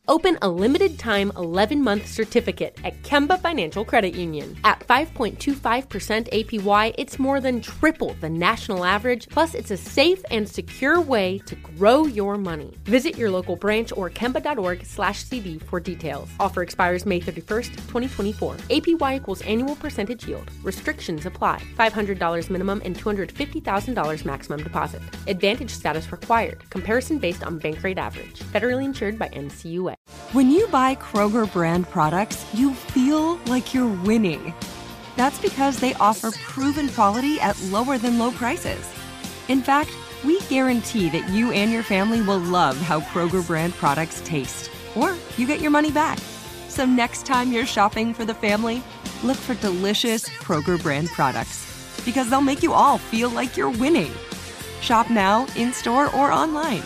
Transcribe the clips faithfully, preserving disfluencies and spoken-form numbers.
Open a limited-time eleven-month certificate at Kemba Financial Credit Union. At five point two five percent A P Y, it's more than triple the national average, plus it's a safe and secure way to grow your money. Visit your local branch or kemba.org slash CD for details. Offer expires May thirty-first, twenty twenty-four. A P Y equals annual percentage yield. Restrictions apply. five hundred dollars minimum and two hundred fifty thousand dollars maximum deposit. Advantage status required. Comparison based on bank rate average. Federally insured by N C U A. When you buy Kroger brand products, you feel like you're winning. That's because they offer proven quality at lower than low prices. In fact, we guarantee that you and your family will love how Kroger brand products taste, or you get your money back. So next time you're shopping for the family, look for delicious Kroger brand products, because they'll make you all feel like you're winning. Shop now, in-store, or online.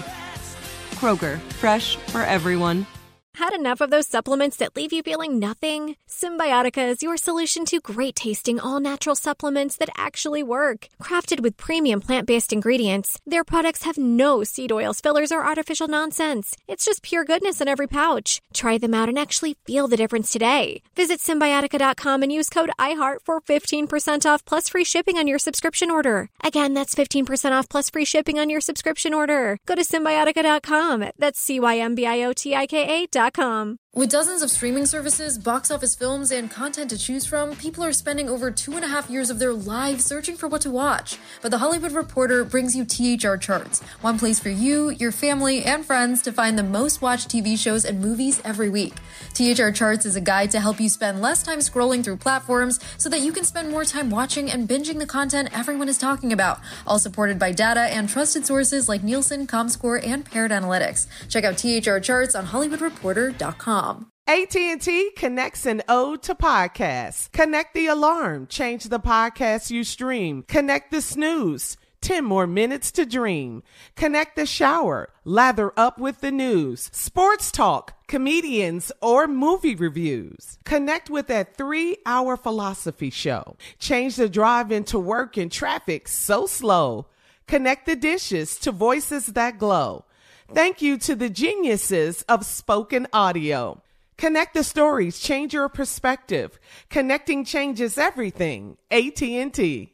Kroger, fresh for everyone. Had enough of those supplements that leave you feeling nothing? Symbiotica is your solution to great-tasting, all-natural supplements that actually work. Crafted with premium plant-based ingredients, their products have no seed oils, fillers, or artificial nonsense. It's just pure goodness in every pouch. Try them out and actually feel the difference today. Visit Symbiotica dot com and use code iHeart for fifteen percent off plus free shipping on your subscription order. Again, that's fifteen percent off plus free shipping on your subscription order. Go to Symbiotica dot com. That's C Y M B I O T I K A dot com. With dozens of streaming services, box office films, and content to choose from, people are spending over two and a half years of their lives searching for what to watch. But The Hollywood Reporter brings you T H R Charts, one place for you, your family, and friends to find the most watched T V shows and movies every week. T H R Charts is a guide to help you spend less time scrolling through platforms so that you can spend more time watching and binging the content everyone is talking about, all supported by data and trusted sources like Nielsen, Comscore, and Parrot Analytics. Check out T H R Charts on Hollywood Reporter dot com. A T and T connects an ode to podcasts. Connect the alarm. Change the podcast you stream. Connect the snooze. ten more minutes to dream. Connect the shower. Lather up with the news. Sports talk, comedians, or movie reviews. Connect with that three-hour philosophy show. Change the drive into work and traffic so slow. Connect the dishes to voices that glow. Thank you to the geniuses of spoken audio. Connect the stories, change your perspective. Connecting changes everything. A T and T.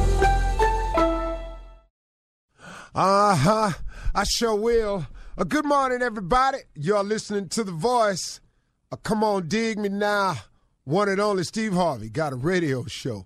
Uh-huh. I sure will. Uh, good morning, everybody. You're listening to The Voice. Uh, come on, dig me now. One and only Steve Harvey got a radio show.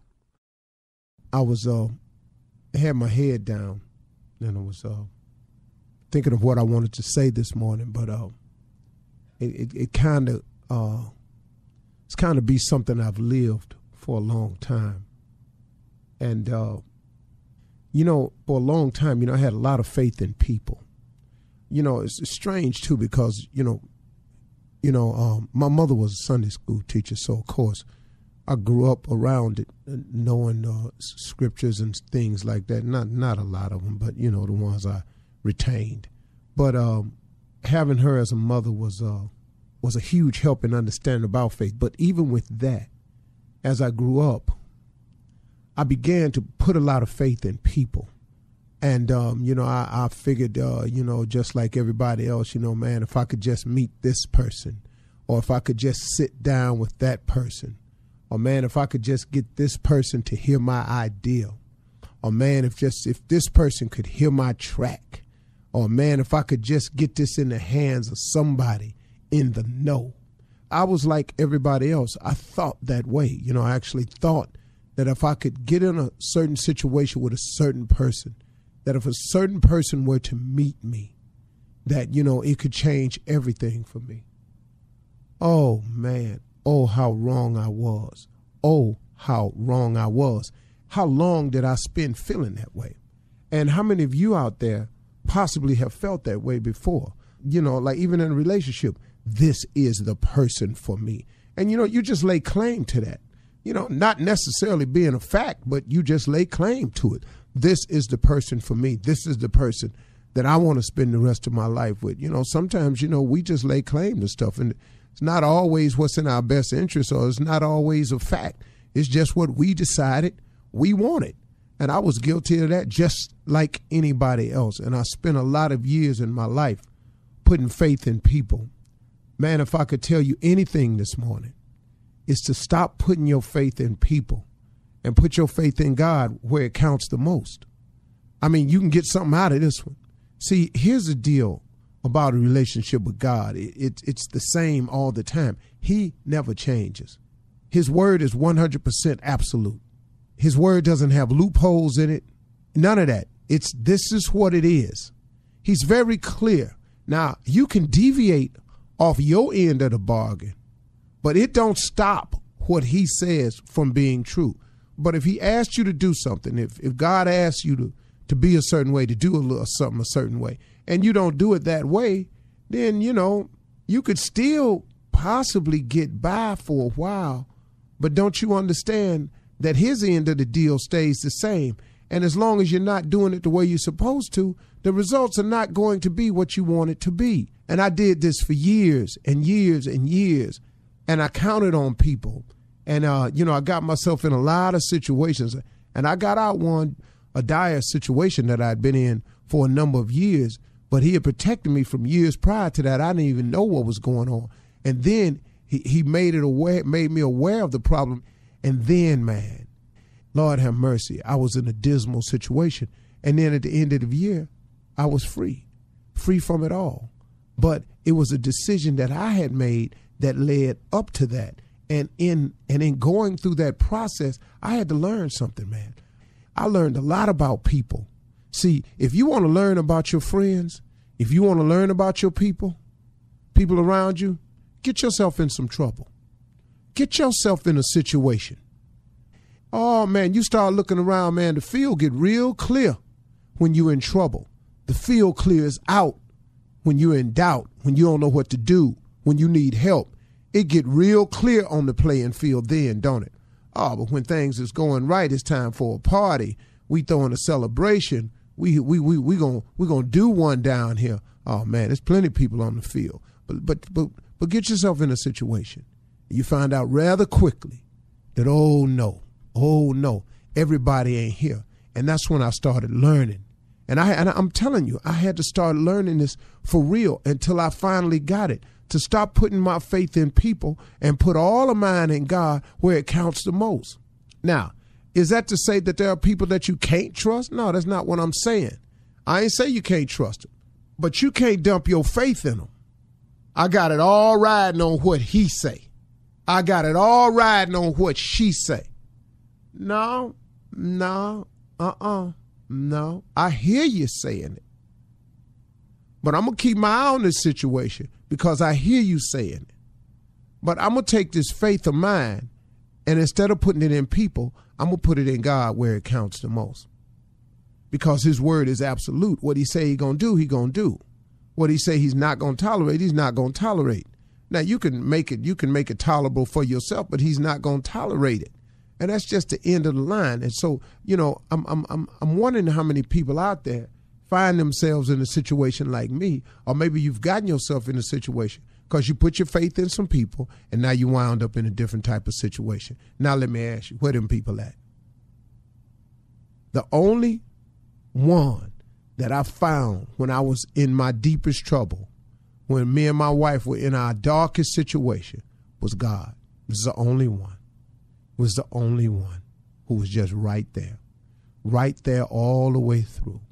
I was, uh, had my head down, and I was, uh, thinking of what I wanted to say this morning, but uh, it it, it kind of uh, it's kind of be something I've lived for a long time, and uh, you know, for a long time, you know, I had a lot of faith in people. You know, it's, it's strange too because you know, you know, um, my mother was a Sunday school teacher, so of course, I grew up around it, knowing uh, scriptures and things like that. Not not a lot of them, but you know, the ones I retained. But um, having her as a mother was uh, was a huge help in understanding about faith. But even with that, as I grew up, I began to put a lot of faith in people. And, um, you know, I, I figured, uh, you know, just like everybody else, you know, man, if I could just meet this person, or if I could just sit down with that person, or, man, if I could just get this person to hear my idea, or, man, if just if this person could hear my track, or, man, if I could just get this in the hands of somebody in the know. I was like everybody else. I thought that way. You know, I actually thought that if I could get in a certain situation with a certain person, that if a certain person were to meet me, that, you know, it could change everything for me. Oh, man. Oh, how wrong I was. Oh, how wrong I was. How long did I spend feeling that way? And how many of you out there possibly have felt that way before? You know, like even in a relationship, this is the person for me. And, you know, you just lay claim to that. You know, not necessarily being a fact, but you just lay claim to it. This is the person for me. This is the person that I want to spend the rest of my life with. You know, sometimes, you know, we just lay claim to stuff, and it's not always what's in our best interest, or it's not always a fact. It's just what we decided we wanted. And I was guilty of that just like anybody else. And I spent a lot of years in my life putting faith in people, Man, if I could tell you anything this morning, it's to stop putting your faith in people and put your faith in God where it counts the most. I mean, you can get something out of this one. See, here's the deal about a relationship with God. It, it, it's the same all the time. He never changes. His word is one hundred percent absolute. His word doesn't have loopholes in it. None of that. It's this is what it is. He's very clear. Now, you can deviate off your end of the bargain, but it don't stop what he says from being true. But if he asks you to do something, if, if God asks you to, to be a certain way, to do a little something a certain way, and you don't do it that way, then, you know, you could still possibly get by for a while. But don't you understand that his end of the deal stays the same? And as long as you're not doing it the way you're supposed to, the results are not going to be what you want it to be. And I did this for years and years and years, and I counted on people. And, uh, you know, I got myself in a lot of situations, and I got out one, a dire situation that I'd been in for a number of years, but he had protected me from years prior to that. I didn't even know what was going on. And then he, he made it aware, made me aware of the problem. And then, man, Lord have mercy, I was in a dismal situation. And then at the end of the year, I was free, free from it all. But it was a decision that I had made that led up to that. And in and in going through that process, I had to learn something, man. I learned a lot about people. See, if you want to learn about your friends, if you want to learn about your people, people around you, get yourself in some trouble. Get yourself in a situation. Oh, man, you start looking around, man, the field get real clear when you're in trouble. The field clears out when you're in doubt, when you don't know what to do, when you need help. It get real clear on the playing field then, don't it? Oh, but when things is going right, it's time for a party. We throwing a celebration. We we we we gonna we gonna do one down here. Oh man, there's plenty of people on the field. But but but but get yourself in a situation. You find out rather quickly that oh no, oh no, everybody ain't here. And that's when I started learning. And I and I'm telling you, I had to start learning this for real until I finally got it. To stop putting my faith in people and put all of mine in God where it counts the most. Now, is that to say that there are people that you can't trust? No, that's not what I'm saying. I ain't say you can't trust them, but you can't dump your faith in them. I got it all riding on what he say. I got it all riding on what she say. No, no, uh-uh, no. I hear you saying it, but I'm going to keep my eye on this situation because I hear you saying it. But I'm going to take this faith of mine, and instead of putting it in people, I'm going to put it in God where it counts the most. Because his word is absolute. What he say he going to do, he going to do. What he say he's not going to tolerate, he's not going to tolerate. Now, you can make it you can make it tolerable for yourself, but he's not going to tolerate it. And that's just the end of the line. And so, you know, I'm I'm I'm I'm wondering how many people out there find themselves in a situation like me, or maybe you've gotten yourself in a situation because you put your faith in some people and now you wound up in a different type of situation. Now let me ask you, where them people at? The only one that I found when I was in my deepest trouble, when me and my wife were in our darkest situation, was God. This is the only one. It was the only one who was just right there, right there all the way through.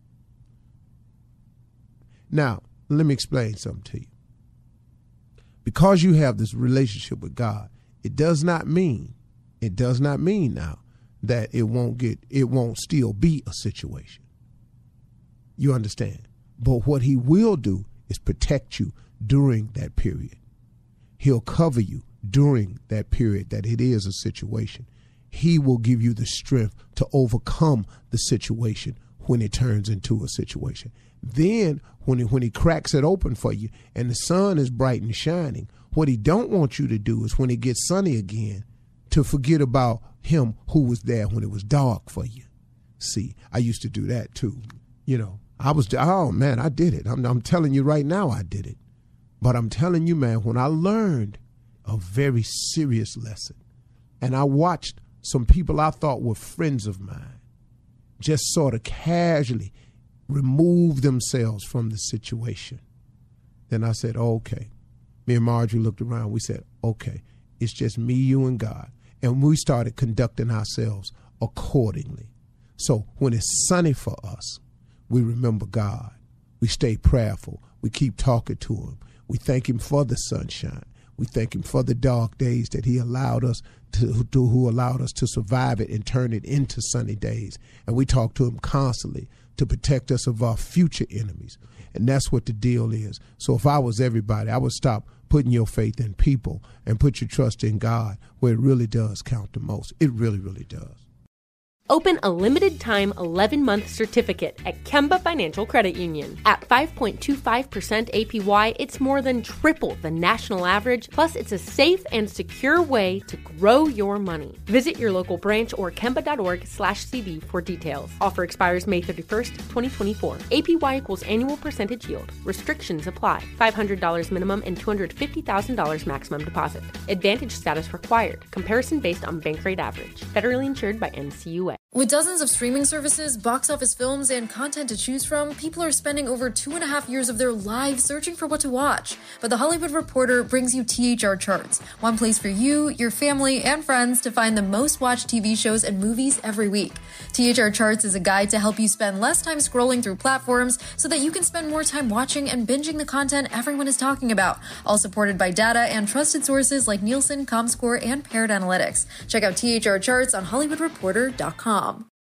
Now, let me explain something to you. Because you have this relationship with God, it does not mean, it does not mean now that it won't get, it won't still be a situation. You understand? But what he will do is protect you during that period. He'll cover you during that period that it is a situation. He will give you the strength to overcome the situation when it turns into a situation. Then when he, when he cracks it open for you and the sun is bright and shining, what he don't want you to do is when it gets sunny again to forget about him who was there when it was dark for you. See, I used to do that too. You know, I was, oh man, I did it. I'm, I'm telling you right now, I did it. But I'm telling you, man, when I learned a very serious lesson and I watched some people I thought were friends of mine just sort of casually remove themselves from the situation, then I said, oh, okay, me and Marjorie looked around. We said, okay, it's just me, you, and God. And we started conducting ourselves accordingly. So when it's sunny for us, we remember God. We stay prayerful. We keep talking to him. We thank him for the sunshine. We thank him for the dark days that he allowed us to, to who allowed us to survive it and turn it into sunny days. And we talk to him constantly to protect us of our future enemies. And that's what the deal is. So if I was everybody, I would stop putting your faith in people and put your trust in God, where it really does count the most. It really, really does. Open a limited-time eleven-month certificate at Kemba Financial Credit Union. At five point two five percent A P Y, it's more than triple the national average, plus it's a safe and secure way to grow your money. Visit your local branch or kemba.org slash CD for details. Offer expires May thirty-first, twenty twenty-four. A P Y equals annual percentage yield. Restrictions apply. five hundred dollars minimum and two hundred fifty thousand dollars maximum deposit. Advantage status required. Comparison based on bank rate average. Federally insured by N C U A. With dozens of streaming services, box office films, and content to choose from, people are spending over two and a half years of their lives searching for what to watch. But The Hollywood Reporter brings you T H R Charts, one place for you, your family, and friends to find the most watched T V shows and movies every week. T H R Charts is a guide to help you spend less time scrolling through platforms so that you can spend more time watching and binging the content everyone is talking about, all supported by data and trusted sources like Nielsen, Comscore, and Parrot Analytics. Check out T H R Charts on hollywood reporter dot com.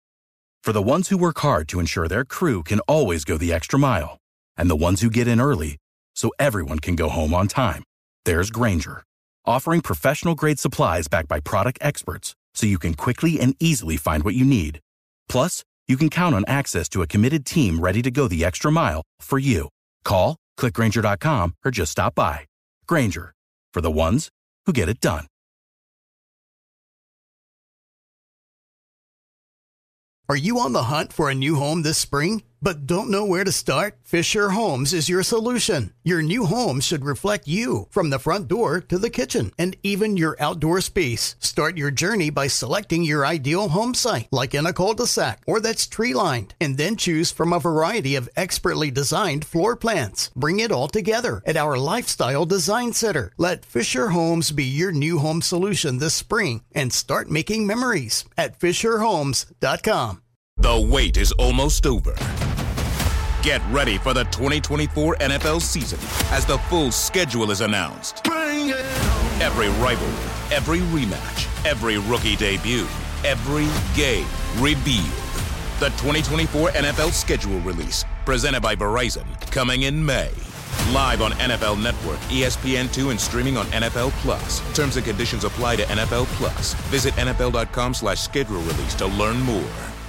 For the ones who work hard to ensure their crew can always go the extra mile, and the ones who get in early so everyone can go home on time, there's Grainger, offering professional-grade supplies backed by product experts so you can quickly and easily find what you need. Plus, you can count on access to a committed team ready to go the extra mile for you. Call, click Grainger dot com, or just stop by. Grainger, for the ones who get it done. Are you on the hunt for a new home this spring, but don't know where to start? Fisher Homes is your solution. Your new home should reflect you, from the front door to the kitchen, and even your outdoor space. Start your journey by selecting your ideal home site, like in a cul-de-sac or that's tree-lined, and then choose from a variety of expertly designed floor plans. Bring it all together at our Lifestyle Design Center. Let Fisher Homes be your new home solution this spring and start making memories at fisher homes dot com. The wait is almost over. Get ready for the twenty twenty-four N F L season as the full schedule is announced. Bring it on. Every rivalry, every rematch, every rookie debut, every game revealed. The twenty twenty-four N F L schedule release, presented by Verizon, coming in May. Live on N F L Network, E S P N two, and streaming on N F L Plus. Terms and conditions apply to N F L Plus. Visit N F L dot com slash schedule release to learn more.